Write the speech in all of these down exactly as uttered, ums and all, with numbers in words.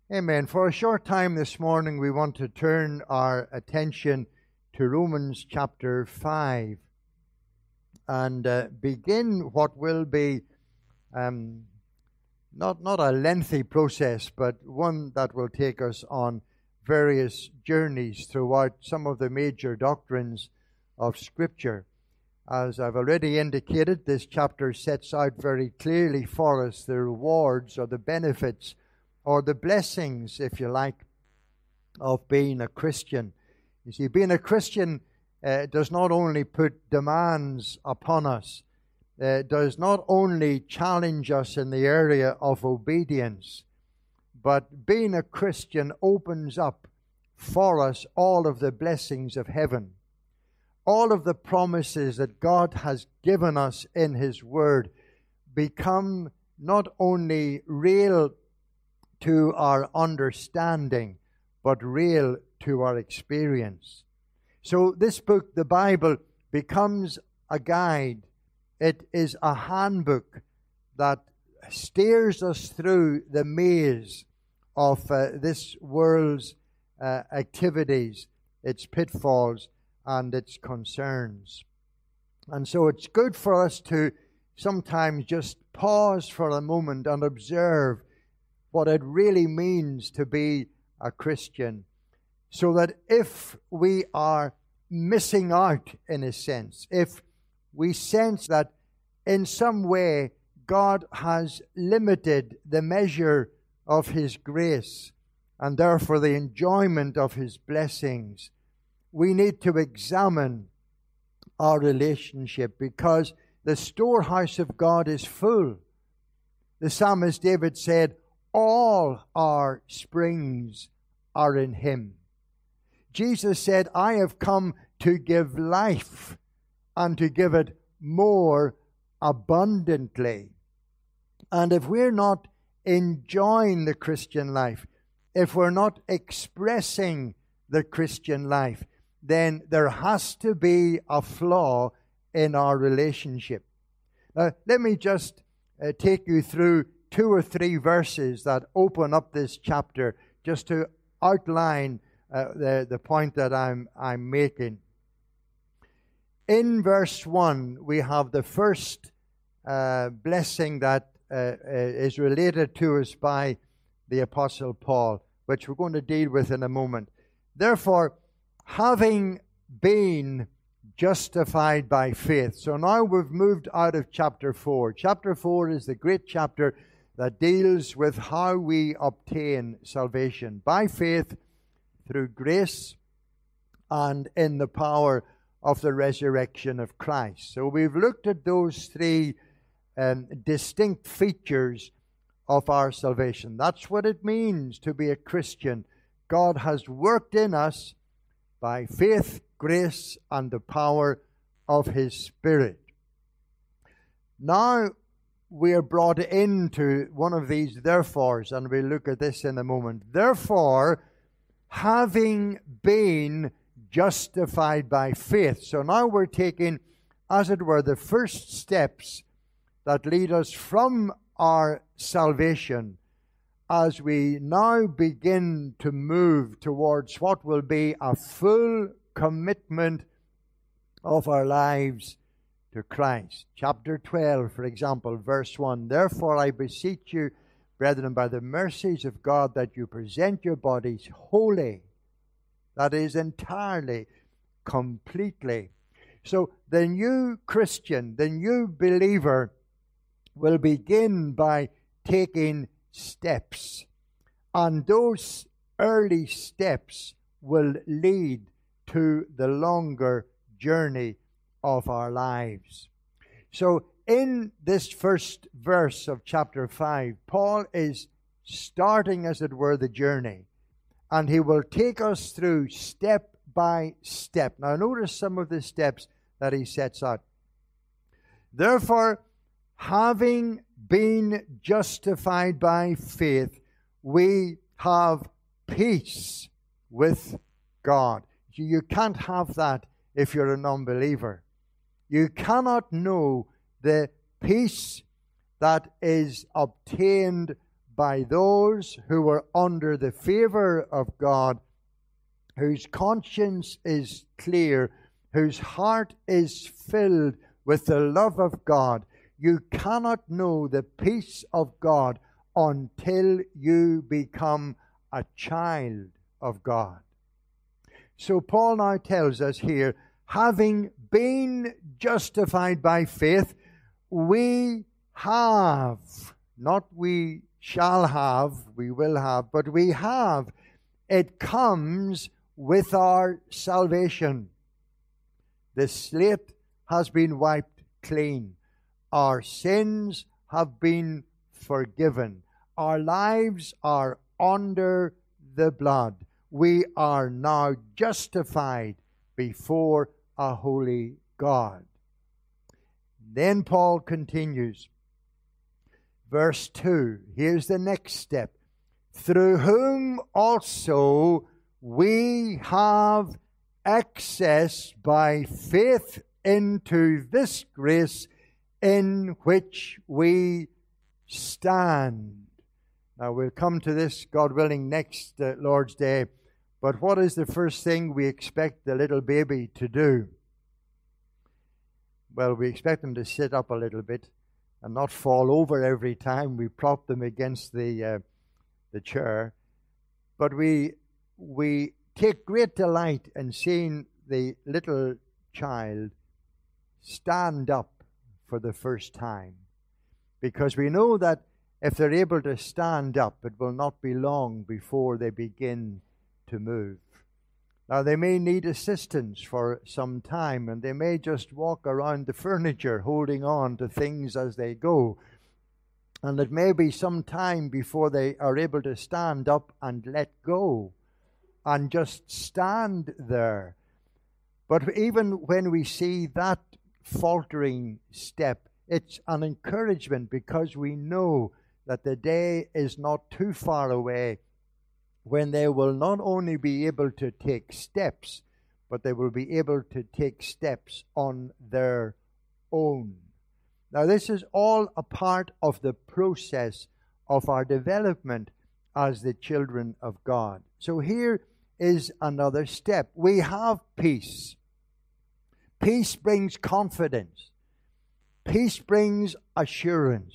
Amen. For a short time this morning, we want to turn our attention to Romans chapter five and uh, begin what will be um, not, not a lengthy process, but one that will take us on various journeys throughout some of the major doctrines of Scripture. As I've already indicated, this chapter sets out very clearly for us the rewards or the benefits or the blessings, if you like, of being a Christian. You see, being a Christian uh, does not only put demands upon us, uh, does not only challenge us in the area of obedience, but being a Christian opens up for us all of the blessings of heaven. All of the promises that God has given us in His Word become not only real to our understanding, but real to our experience. So this book, the Bible, becomes a guide. It is a handbook that steers us through the maze of uh, this world's uh, activities, its pitfalls, and its concerns. And so it's good for us to sometimes just pause for a moment and observe what it really means to be a Christian, so that if we are missing out, in a sense, if we sense that in some way God has limited the measure of His grace and therefore the enjoyment of His blessings, we need to examine our relationship, because the storehouse of God is full. The psalmist David said, all our springs are in Him. Jesus said, I have come to give life and to give it more abundantly. And if we're not enjoying the Christian life, if we're not expressing the Christian life, then there has to be a flaw in our relationship. Now, let me just uh, take you through two or three verses that open up this chapter, just to outline uh, the, the point that I'm, I'm making. In verse one, we have the first uh, blessing that uh, is related to us by the Apostle Paul, which we're going to deal with in a moment. Therefore, having been justified by faith. So now we've moved out of chapter four. Chapter four is the great chapter that deals with how we obtain salvation by faith through grace and in the power of the resurrection of Christ. So we've looked at those three um, distinct features of our salvation. That's what it means to be a Christian. God has worked in us by faith, grace, and the power of His Spirit. Now we are brought into one of these therefores, and we'll look at this in a moment. Therefore, having been justified by faith. So now we're taking, as it were, the first steps that lead us from our salvation as we now begin to move towards what will be a full commitment of our lives to Christ. Chapter twelve, for example, verse one. Therefore I beseech you, brethren, by the mercies of God, that you present your bodies holy, that is, entirely, completely. So the new Christian, the new believer, will begin by taking steps. And those early steps will lead to the longer journey of our lives. So in this first verse of chapter five, Paul is starting, as it were, the journey. And he will take us through step by step. Now notice some of the steps that he sets out. Therefore, having been justified by faith, we have peace with God. You can't have that if you're a non-believer. You cannot know the peace that is obtained by those who are under the favor of God, whose conscience is clear, whose heart is filled with the love of God. You cannot know the peace of God until you become a child of God. So Paul now tells us here, having been justified by faith, we have, not we shall have, we will have, but we have. It comes with our salvation. The slate has been wiped clean. Our sins have been forgiven. Our lives are under the blood. We are now justified before a holy God. Then Paul continues. Verse two, here's the next step. Through whom also we have access by faith into this grace in which we stand. Now we'll come to this, God willing, next uh, Lord's Day. But what is the first thing we expect the little baby to do? Well, we expect them to sit up a little bit and not fall over every time we prop them against the uh, the chair. But we we take great delight in seeing the little child stand up for the first time, because we know that if they're able to stand up, it will not be long before they begin to move. Now, they may need assistance for some time, and they may just walk around the furniture holding on to things as they go. And it may be some time before they are able to stand up and let go and just stand there. But even when we see that faltering step, it's an encouragement, because we know that the day is not too far away when they will not only be able to take steps, but they will be able to take steps on their own. Now, this is all a part of the process of our development as the children of God. So here is another step. We have peace. Peace brings confidence. Peace brings assurance.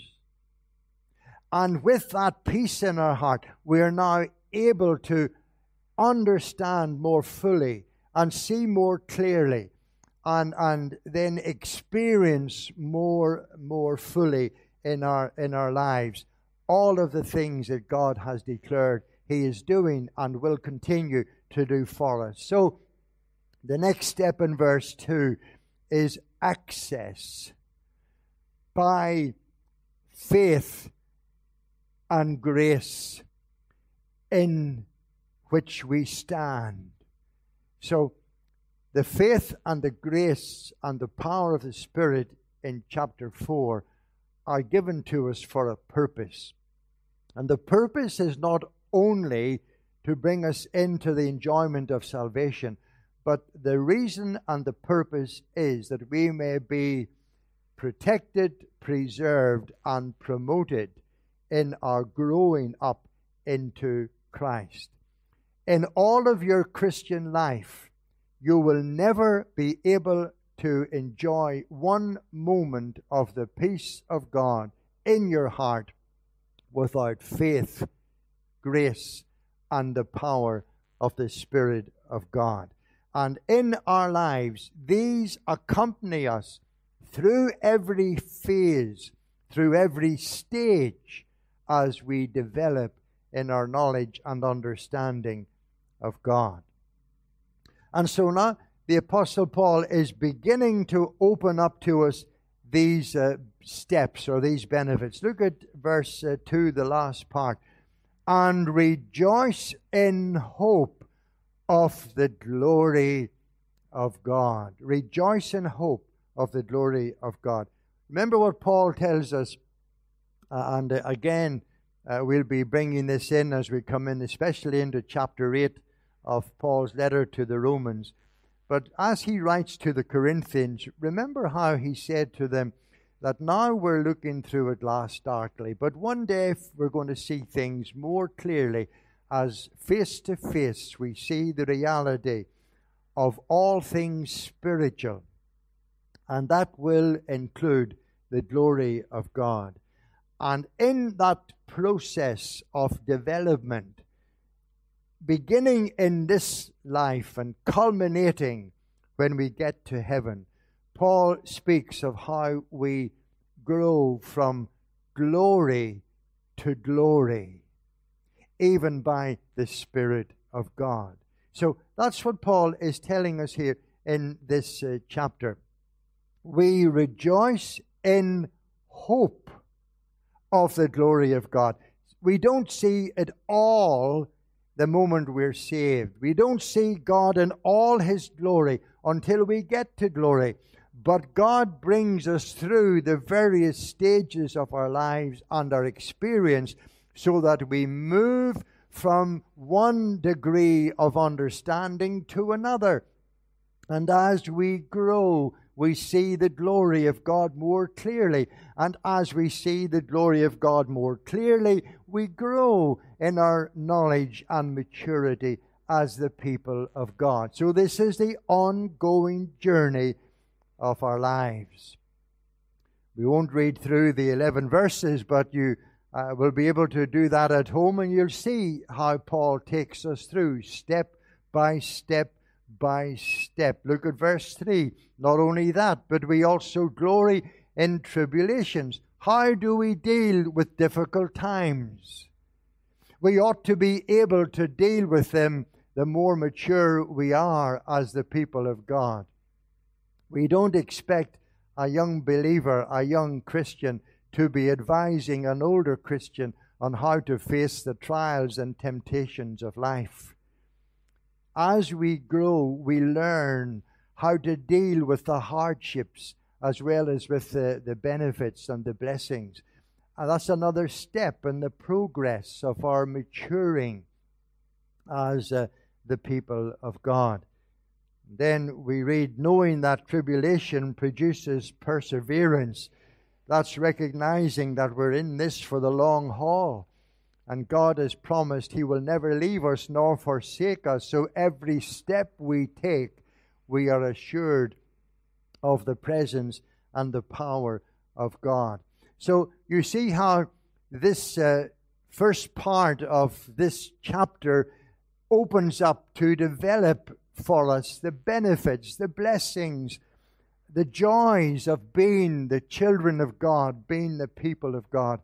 And with that peace in our heart, we are now able to understand more fully and see more clearly, and and then experience more more fully in our in our lives all of the things that God has declared He is doing and will continue to do for us. So the next step in verse two is access by faith and grace in which we stand. So the faith and the grace and the power of the Spirit in chapter four are given to us for a purpose. And the purpose is not only to bring us into the enjoyment of salvation, but the reason and the purpose is that we may be protected, preserved, and promoted in our growing up into Christ. In all of your Christian life, you will never be able to enjoy one moment of the peace of God in your heart without faith, grace, and the power of the Spirit of God. And in our lives, these accompany us through every phase, through every stage, as we develop in our knowledge and understanding of God. And so now the Apostle Paul is beginning to open up to us these uh, steps or these benefits. Look at verse uh, two, the last part. And rejoice in hope of the glory of God. Rejoice in hope of the glory of God. Remember what Paul tells us, uh, and uh, again, uh, we'll be bringing this in as we come in, especially into chapter eight of Paul's letter to the Romans. But as he writes to the Corinthians, remember how he said to them that now we're looking through a glass darkly, but one day we're going to see things more clearly as face to face we see the reality of all things spiritual. And that will include the glory of God. And in that process of development, beginning in this life and culminating when we get to heaven, Paul speaks of how we grow from glory to glory, even by the Spirit of God. So that's what Paul is telling us here in this uh, chapter. We rejoice in hope of the glory of God. We don't see it all the moment we're saved. We don't see God in all His glory until we get to glory. But God brings us through the various stages of our lives and our experience so that we move from one degree of understanding to another. And as we grow, we see the glory of God more clearly. And as we see the glory of God more clearly, we grow in our knowledge and maturity as the people of God. So this is the ongoing journey of our lives. We won't read through the eleven verses, but you uh, will be able to do that at home, and you'll see how Paul takes us through step by step by step. Look at verse three. Not only that, but we also glory in tribulations. How do we deal with difficult times? We ought to be able to deal with them the more mature we are as the people of God. We don't expect a young believer, a young Christian, to be advising an older Christian on how to face the trials and temptations of life. As we grow, we learn how to deal with the hardships as well as with the, the benefits and the blessings. And that's another step in the progress of our maturing as uh, the people of God. Then we read, knowing that tribulation produces perseverance. That's recognizing that we're in this for the long haul. And God has promised He will never leave us nor forsake us. So every step we take, we are assured of the presence and the power of God. So you see how this uh, first part of this chapter opens up to develop for us the benefits, the blessings, the joys of being the children of God, being the people of God.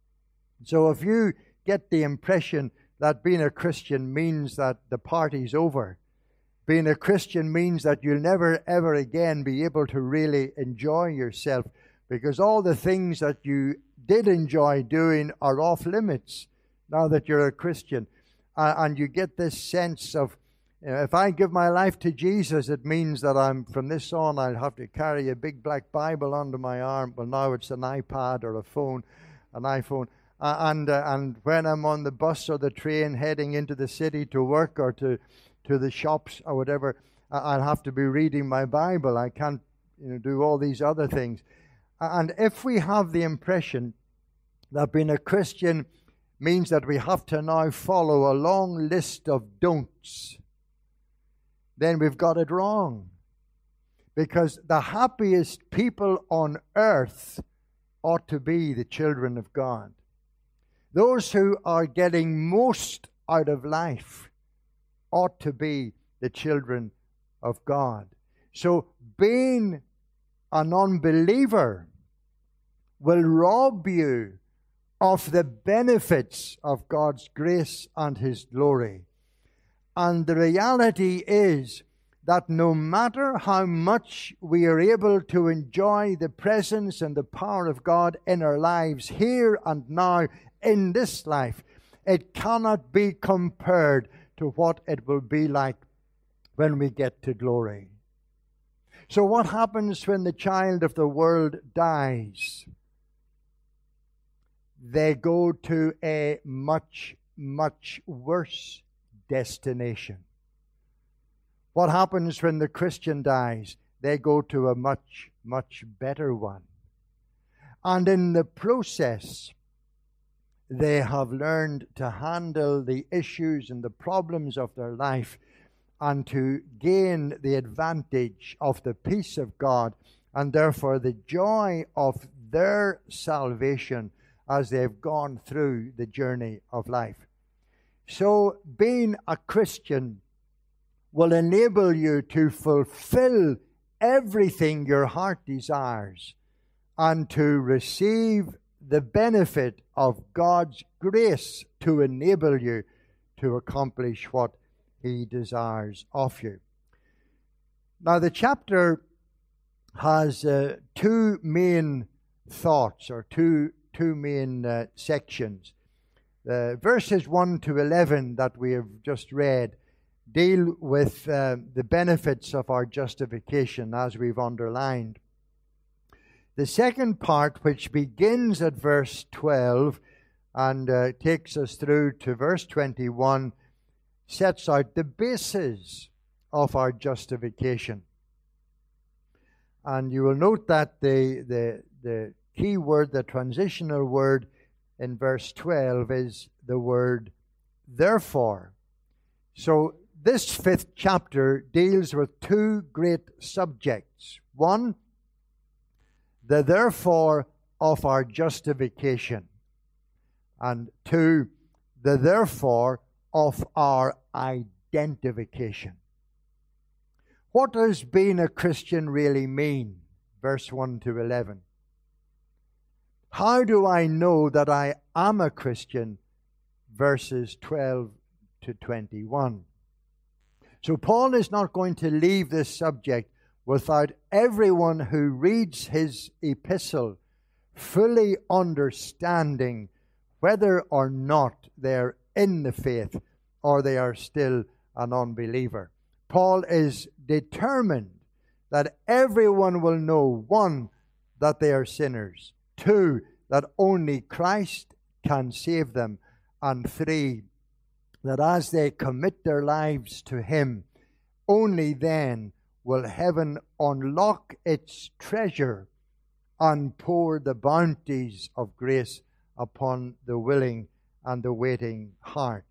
So if you get the impression that being a Christian means that the party's over, being a Christian means that you'll never ever again be able to really enjoy yourself, because all the things that you did enjoy doing are off limits now that you're a Christian. Uh, and you get this sense of, you know, if I give my life to Jesus, it means that I'm, from this on, I'll have to carry a big black Bible under my arm. Well, now it's an iPad or a phone, an iPhone. Uh, and uh, and when I'm on the bus or the train heading into the city to work or to, to the shops or whatever, uh, I'll have to be reading my Bible. I can't, you know, do all these other things. Uh, and if we have the impression that being a Christian means that we have to now follow a long list of don'ts, then we've got it wrong. Because the happiest people on earth ought to be the children of God. Those who are getting most out of life ought to be the children of God. So being an unbeliever will rob you of the benefits of God's grace and His glory. And the reality is that no matter how much we are able to enjoy the presence and the power of God in our lives here and now in this life, it cannot be compared to what it will be like when we get to glory. So what happens when the child of the world dies? They go to a much, much worse destination. What happens when the Christian dies? They go to a much, much better one. And in the process, they have learned to handle the issues and the problems of their life and to gain the advantage of the peace of God and therefore the joy of their salvation as they've gone through the journey of life. So being a Christian will enable you to fulfill everything your heart desires and to receive the benefit of God's grace to enable you to accomplish what He desires of you. Now, the chapter has uh, two main thoughts, or two, two main uh, sections. Uh, verses one to eleven that we have just read deal with uh, the benefits of our justification, as we've underlined. The second part, which begins at verse twelve and uh, takes us through to verse twenty-one, sets out the basis of our justification. And you will note that the, the, the key word, the transitional word in verse twelve is the word therefore. So this fifth chapter deals with two great subjects. One, the therefore of our justification. And two, the therefore of our identification. What does being a Christian really mean? Verse one to eleven. How do I know that I am a Christian? Verses twelve to twenty-one. So Paul is not going to leave this subject without everyone who reads his epistle fully understanding whether or not they're in the faith or they are still an unbeliever. Paul is determined that everyone will know, one, that they are sinners, two, that only Christ can save them, and three, that as they commit their lives to Him, only then will heaven unlock its treasure and pour the bounties of grace upon the willing and the waiting heart.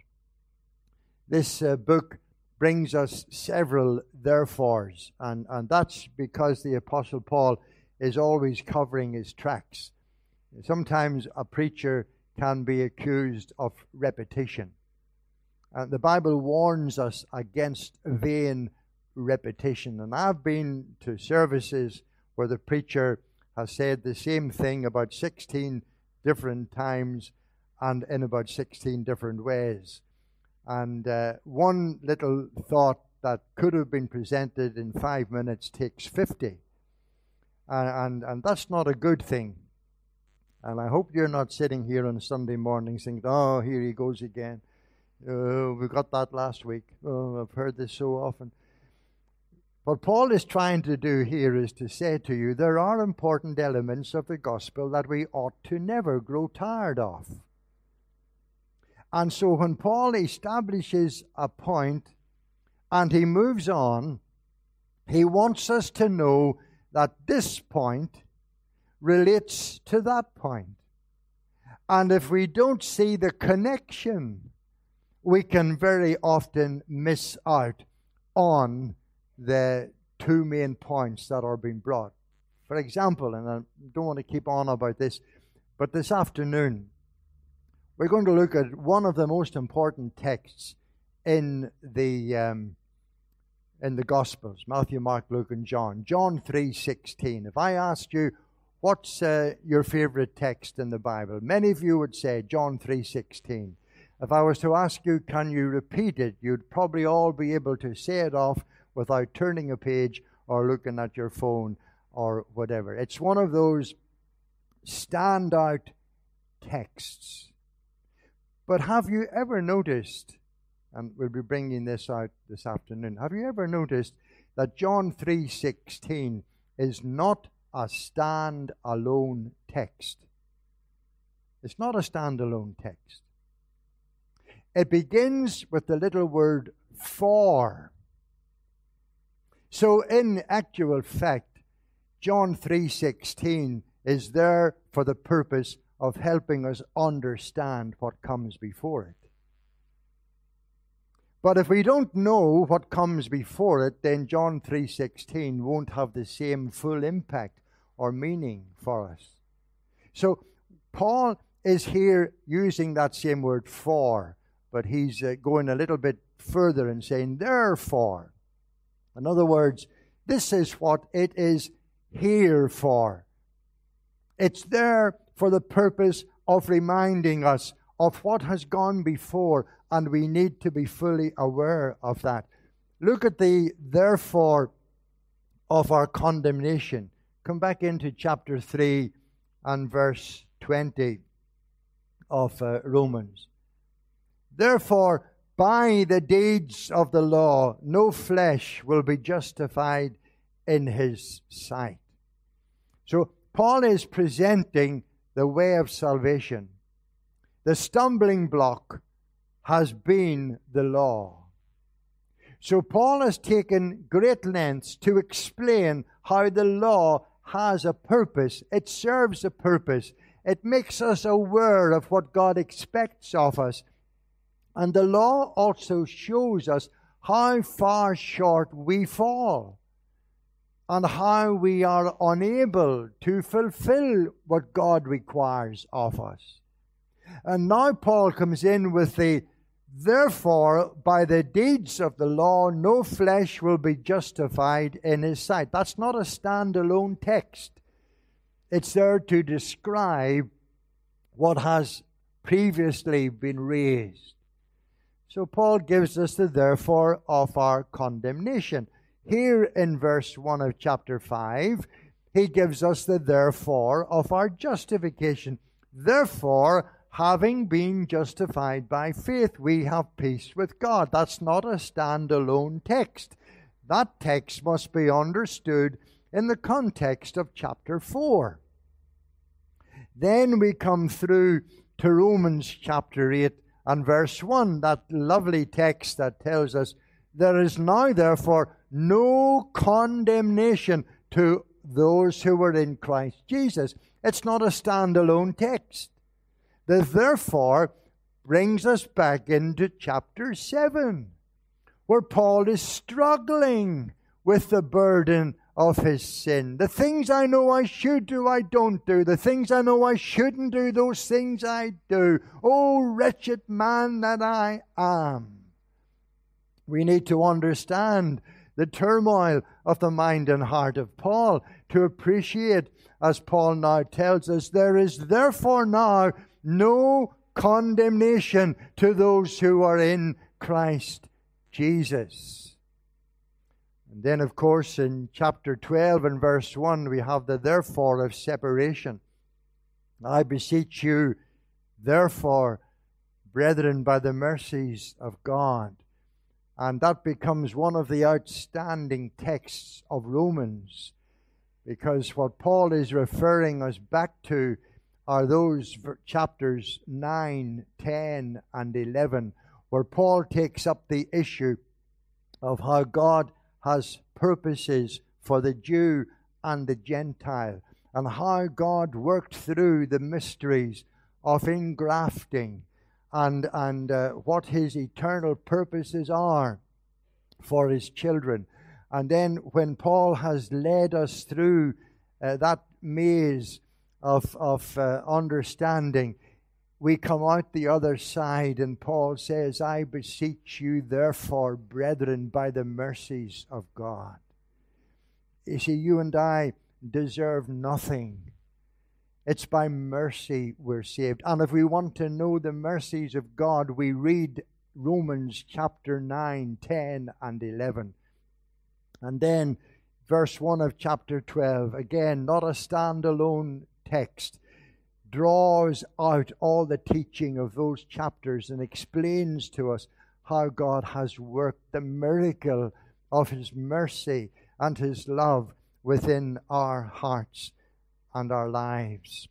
This uh, book brings us several therefores, and, and that's because the Apostle Paul is always covering his tracks. Sometimes a preacher can be accused of repetition. Uh, the Bible warns us against vain repetition. And I've been to services where the preacher has said the same thing about sixteen different times and in about sixteen different ways. And uh, one little thought that could have been presented in five minutes takes fifty. And, and, and that's not a good thing. And I hope you're not sitting here on Sunday morning thinking, oh, here he goes again. Uh, we got that last week. Oh, I've heard this so often. What Paul is trying to do here is to say to you, there are important elements of the gospel that we ought to never grow tired of. And so when Paul establishes a point and he moves on, he wants us to know that this point relates to that point. And if we don't see the connection, we can very often miss out on the two main points that are being brought. For example, and I don't want to keep on about this, but this afternoon, we're going to look at one of the most important texts in the um, in the Gospels, Matthew, Mark, Luke, and John. John three sixteen. If I asked you, what's uh, your favorite text in the Bible? Many of you would say John three sixteen. If I was to ask you, can you repeat it? You'd probably all be able to say it off without turning a page or looking at your phone or whatever. It's one of those standout texts. But have you ever noticed, and we'll be bringing this out this afternoon, have you ever noticed that John three sixteen is not a stand-alone text? It's not a standalone text. It begins with the little word for. So in actual fact, John three sixteen is there for the purpose of helping us understand what comes before it. But if we don't know what comes before it, then John three sixteen won't have the same full impact or meaning for us. So Paul is here using that same word for, but he's uh, going a little bit further and saying therefore. In other words, this is what it is here for. It's there for the purpose of reminding us of what has gone before, and we need to be fully aware of that. Look at the therefore of our condemnation. Come back into chapter three and verse twenty of uh, Romans. Therefore, by the deeds of the law, no flesh will be justified in his sight. So Paul is presenting the way of salvation. The stumbling block has been the law. So Paul has taken great lengths to explain how the law has a purpose. It serves a purpose. It makes us aware of what God expects of us. And the law also shows us how far short we fall and how we are unable to fulfill what God requires of us. And now Paul comes in with the, therefore, by the deeds of the law, no flesh will be justified in his sight. That's not a standalone text. It's there to describe what has previously been raised. So Paul gives us the therefore of our condemnation. Here in verse one of chapter five, he gives us the therefore of our justification. Therefore, having been justified by faith, we have peace with God. That's not a standalone text. That text must be understood in the context of chapter four. Then we come through to Romans chapter eight and verse one, that lovely text that tells us, there is now therefore no condemnation to those who are in Christ Jesus. It's not a standalone text. The therefore brings us back into chapter seven, where Paul is struggling with the burden of his sin. The things I know I should do, I don't do. The things I know I shouldn't do, those things I do. Oh, wretched man that I am. We need to understand the turmoil of the mind and heart of Paul to appreciate, as Paul now tells us, there is therefore now no condemnation to those who are in Christ Jesus. And then, of course, in chapter twelve and verse one, we have the therefore of separation. I beseech you, therefore, brethren, by the mercies of God. And that becomes one of the outstanding texts of Romans, because what Paul is referring us back to are those chapters nine, ten, and eleven, where Paul takes up the issue of how God has purposes for the Jew and the Gentile, and how God worked through the mysteries of ingrafting and, and uh, what his eternal purposes are for his children. And then when Paul has led us through uh, that maze of, of uh, understanding, we come out the other side, and Paul says, I beseech you, therefore, brethren, by the mercies of God. You see, you and I deserve nothing. It's by mercy we're saved. And if we want to know the mercies of God, we read Romans chapter nine, ten, and eleven. And then verse one of chapter twelve, again, not a standalone text, draws out all the teaching of those chapters and explains to us how God has worked the miracle of his mercy and his love within our hearts and our lives.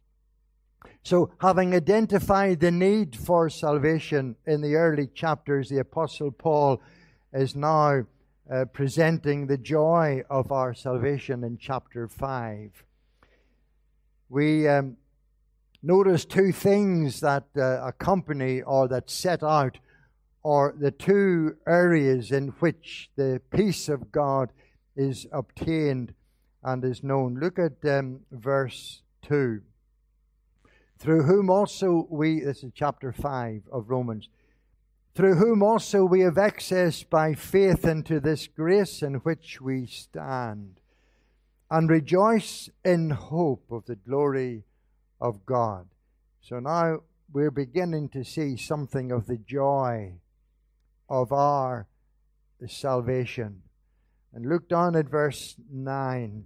So, having identified the need for salvation in the early chapters, the Apostle Paul is now uh, presenting the joy of our salvation in chapter five. we um, notice two things that uh, accompany or that set out, or the two areas in which the peace of God is obtained and is known. Look at um, verse two. Through whom also we, this is chapter five of Romans, through whom also we have access by faith into this grace in which we stand, and rejoice in hope of the glory of God. So now we're beginning to see something of the joy of our salvation. And look down at verse nine.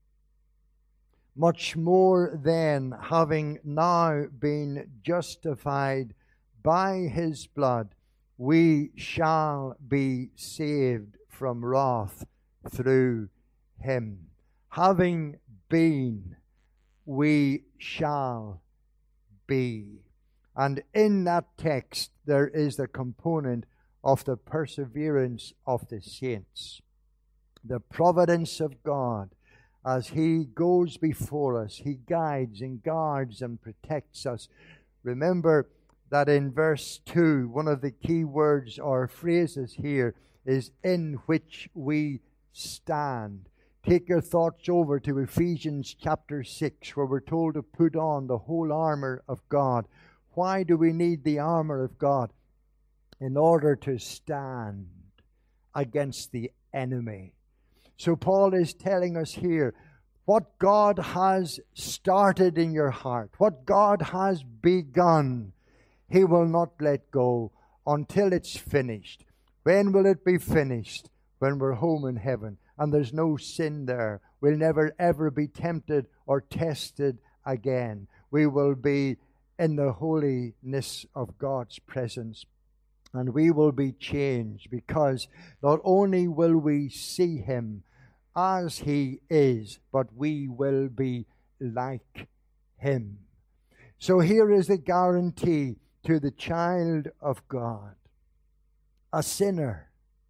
Much more then, having now been justified by his blood, we shall be saved from wrath through him. Having been, we shall be. And in that text, there is the component of the perseverance of the saints. The providence of God, as he goes before us, he guides and guards and protects us. Remember that in verse two, one of the key words or phrases here is in which we stand. Take your thoughts over to Ephesians chapter six, where we're told to put on the whole armor of God. Why do we need the armor of God? In order to stand against the enemy. So Paul is telling us here, what God has started in your heart, what God has begun, he will not let go until it's finished. When will it be finished? When we're home in heaven and there's no sin there. We'll never ever be tempted or tested again. We will be in the holiness of God's presence. And we will be changed, because not only will we see him as he is, but we will be like him. So here is the guarantee to the child of God. A sinner,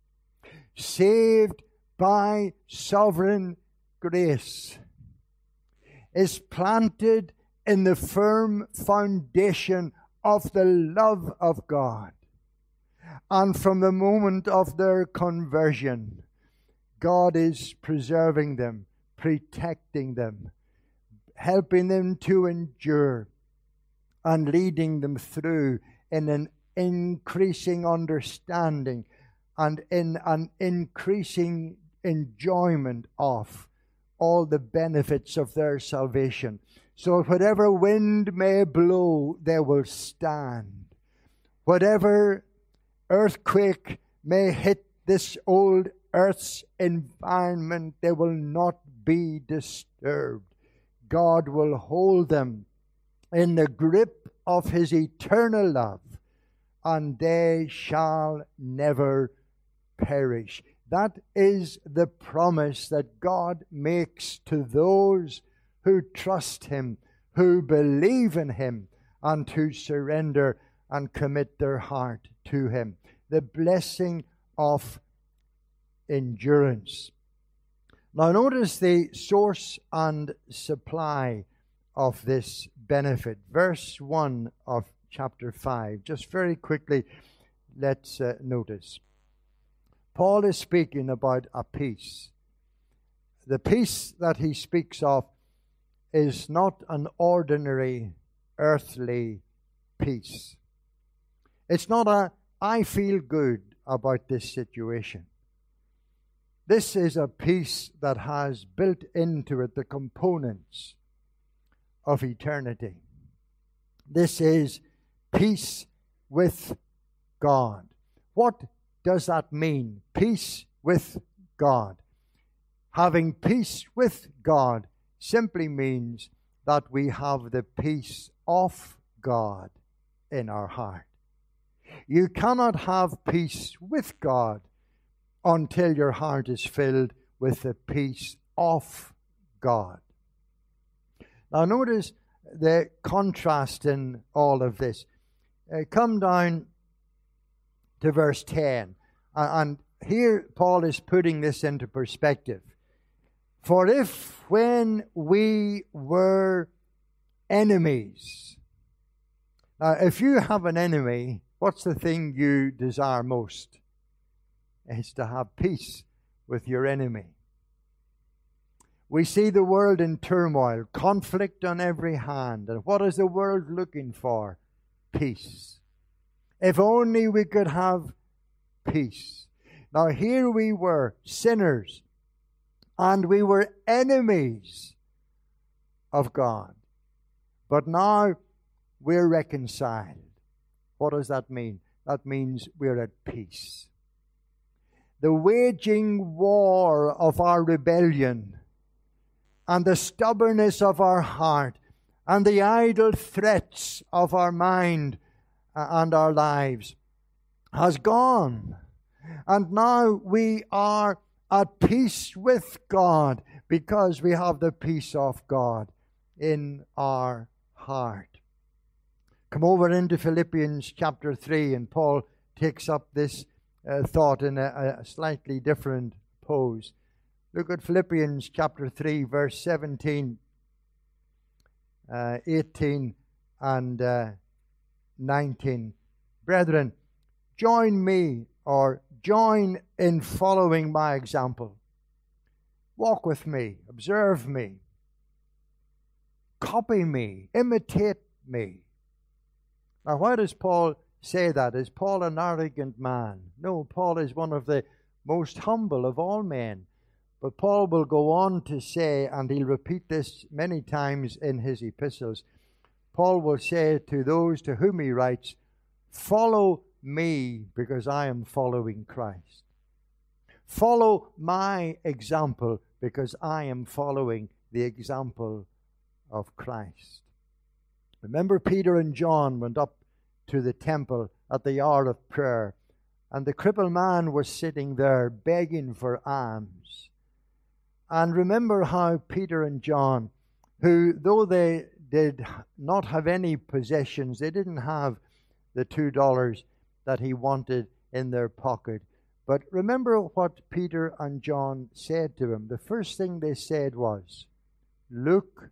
saved by sovereign grace, is planted in the firm foundation of the love of God. And from the moment of their conversion, God is preserving them, protecting them, helping them to endure, and leading them through in an increasing understanding and in an increasing enjoyment of all the benefits of their salvation. So whatever wind may blow, they will stand. Whatever earthquake may hit this old earth's environment, they will not be disturbed. God will hold them in the grip of his eternal love, and they shall never perish. That is the promise that God makes to those who trust him, who believe in him, and who surrender and commit their heart to him. The blessing of endurance. Now notice the source and supply of this benefit. Verse one of chapter five. Just very quickly, let's uh, notice. Paul is speaking about a peace. The peace that he speaks of is not an ordinary earthly peace. It's not a, I feel good about this situation. This is a peace that has built into it the components of eternity. This is peace with God. What does that mean? Peace with God. Having peace with God simply means that we have the peace of God in our heart. You cannot have peace with God until your heart is filled with the peace of God. Now notice the contrast in all of this. Uh, come down to verse ten. Uh, and here Paul is putting this into perspective. For if when we were enemies. Now, if you have an enemy, what's the thing you desire most? It's to have peace with your enemy. We see the world in turmoil, conflict on every hand. And what is the world looking for? Peace. If only we could have peace. Now here we were, sinners, and we were enemies of God. But now we're reconciled. What does that mean? That means we're at peace. The waging war of our rebellion and the stubbornness of our heart and the idle threats of our mind and our lives has gone. And now we are at peace with God because we have the peace of God in our heart. Come over into Philippians chapter three, and Paul takes up this uh, thought in a, a slightly different pose. Look at Philippians chapter three, verse seventeen, uh, eighteen, and uh, nineteen. Brethren, join me or join in following my example. Walk with me, observe me, copy me, imitate me. Now, why does Paul say that? Is Paul an arrogant man? No, Paul is one of the most humble of all men. But Paul will go on to say, and he'll repeat this many times in his epistles, Paul will say to those to whom he writes, follow me because I am following Christ. Follow my example because I am following the example of Christ. Remember, Peter and John went up to the temple at the hour of prayer, and the crippled man was sitting there begging for alms. And remember how Peter and John, who, though they did not have any possessions, they didn't have the two dollars that he wanted in their pocket. But remember what Peter and John said to him. The first thing they said was, look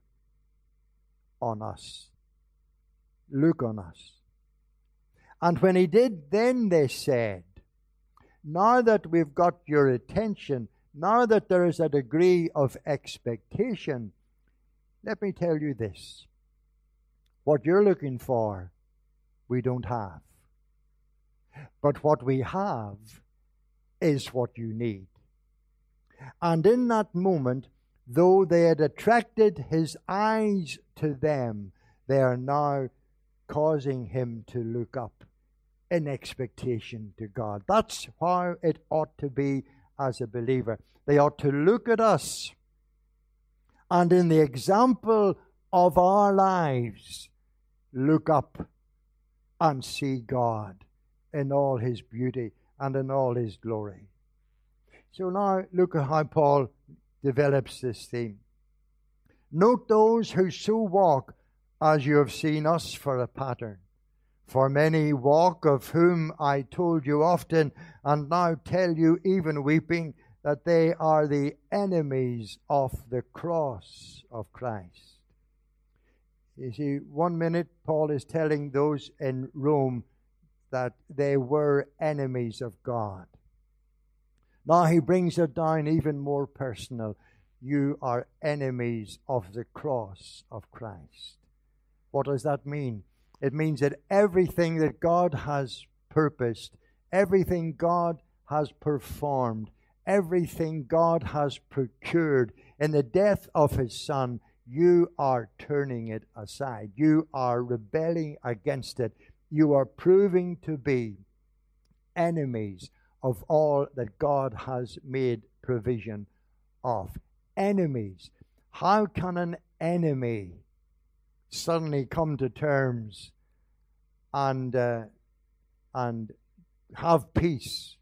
on us. Look on us. And when he did, then they said, now that we've got your attention, now that there is a degree of expectation, let me tell you this. What you're looking for, we don't have. But what we have is what you need. And in that moment, though they had attracted his eyes to them, they are now causing him to look up in expectation to God. That's how it ought to be as a believer. They ought to look at us and in the example of our lives, look up and see God in all his beauty and in all his glory. So now look at how Paul develops this theme. Note those who so walk as you have seen us for a pattern. For many walk, of whom I told you often, and now tell you even weeping, that they are the enemies of the cross of Christ. You see, one minute Paul is telling those in Rome that they were enemies of God. Now he brings it down even more personal. You are enemies of the cross of Christ. What does that mean? It means that everything that God has purposed, everything God has performed, everything God has procured in the death of his Son, you are turning it aside. You are rebelling against it. You are proving to be enemies of all that God has made provision of. Enemies. How can an enemy suddenly come to terms and uh, and have peace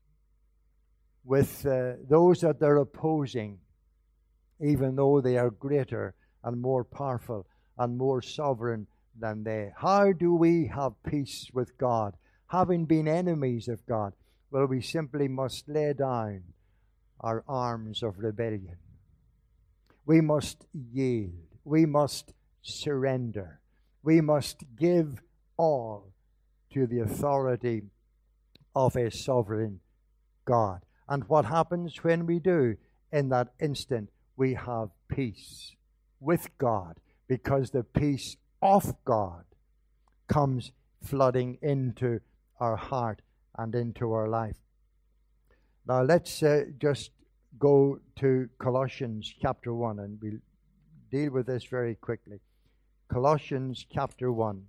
with uh, those that they're opposing, even though they are greater and more powerful and more sovereign than they? How do we have peace with God, having been enemies of God? Well, we simply must lay down our arms of rebellion. We must yield. We must surrender. we must give all to the authority of a sovereign God. And what happens when we do? In that instant, we have peace with God, because the peace of God comes flooding into our heart and into our life. Now let's uh, just go to Colossians chapter one, and we'll deal with this very quickly. Colossians chapter one.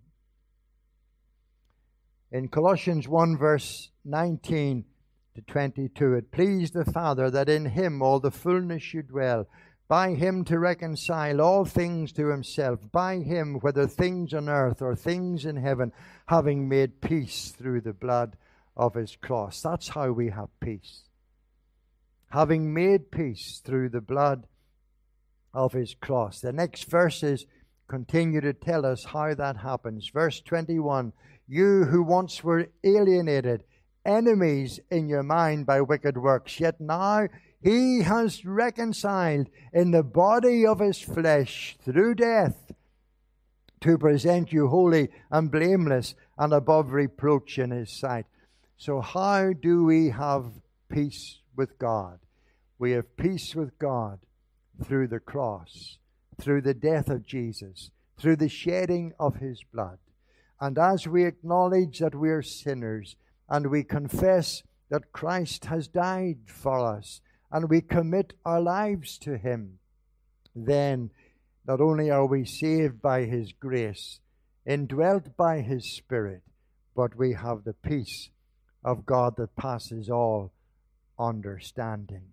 In Colossians one verse nineteen to twenty-two, it pleased the Father that in him all the fullness should dwell, by him to reconcile all things to himself, by him, whether things on earth or things in heaven, having made peace through the blood of his cross. That's how we have peace. Having made peace through the blood of his cross. The next verses continue to tell us how that happens. Verse twenty-one, you who once were alienated, enemies in your mind by wicked works, yet now he has reconciled in the body of his flesh through death, to present you holy and blameless and above reproach in his sight. So how do we have peace with God? We have peace with God through the cross, through the death of Jesus, through the shedding of his blood. And as we acknowledge that we are sinners, and we confess that Christ has died for us, and we commit our lives to him, then not only are we saved by his grace, indwelt by his Spirit, but we have the peace of God that passes all understanding.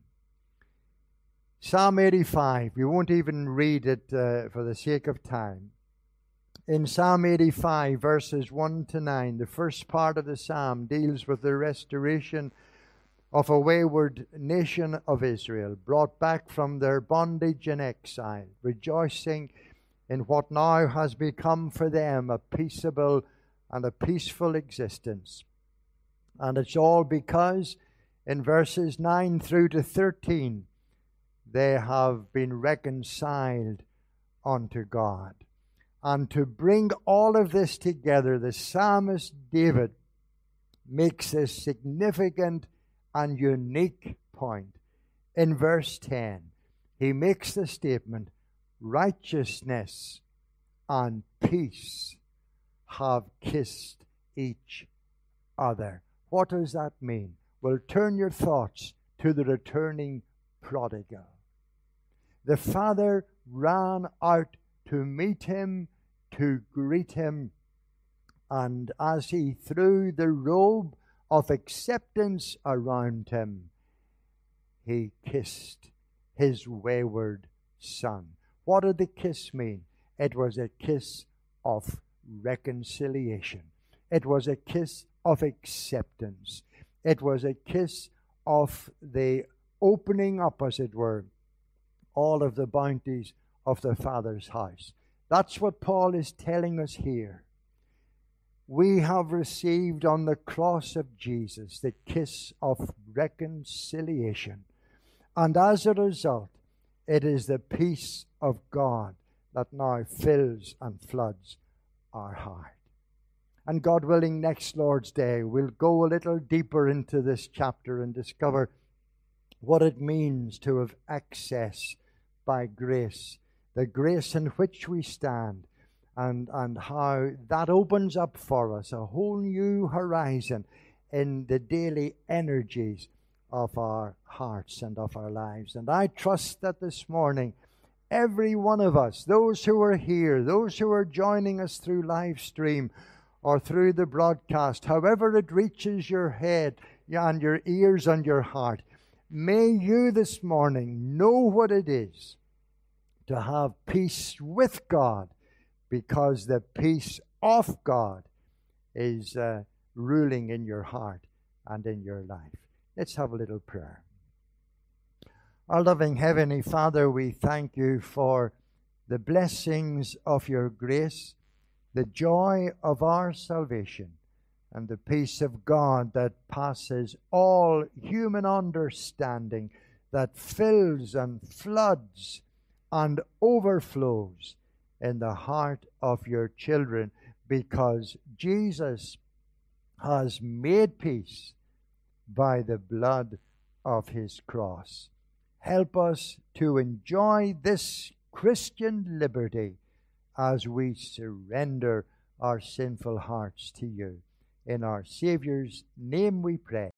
Psalm eighty-five, we won't even read it uh, for the sake of time. In Psalm eighty-five, verses one to nine, the first part of the psalm deals with the restoration of a wayward nation of Israel, brought back from their bondage and exile, rejoicing in what now has become for them a peaceable and a peaceful existence. And it's all because in verses nine through to thirteen, they have been reconciled unto God. And to bring all of this together, the psalmist David makes a significant and unique point. In verse ten, he makes the statement, righteousness and peace have kissed each other. What does that mean? Well, turn your thoughts to the returning prodigal. The father ran out to meet him, to greet him, and as he threw the robe of acceptance around him, he kissed his wayward son. What did the kiss mean? It was a kiss of reconciliation. It was a kiss of acceptance. It was a kiss of the opening up, as it were, all of the bounties of the Father's house. That's what Paul is telling us here. We have received on the cross of Jesus the kiss of reconciliation. And as a result, it is the peace of God that now fills and floods our heart. And God willing, next Lord's Day, we'll go a little deeper into this chapter and discover what it means to have access by grace, the grace in which we stand, and, and how that opens up for us a whole new horizon in the daily energies of our hearts and of our lives. And I trust that this morning, every one of us, those who are here, those who are joining us through live stream or through the broadcast, however it reaches your head and your ears and your heart, may you this morning know what it is to have peace with God, because the peace of God is uh, ruling in your heart and in your life. Let's have a little prayer. Our loving Heavenly Father, we thank you for the blessings of your grace, the joy of our salvation, and the peace of God that passes all human understanding, that fills and floods and overflows in the heart of your children, because Jesus has made peace by the blood of his cross. Help us to enjoy this Christian liberty as we surrender our sinful hearts to you. In our Savior's name we pray.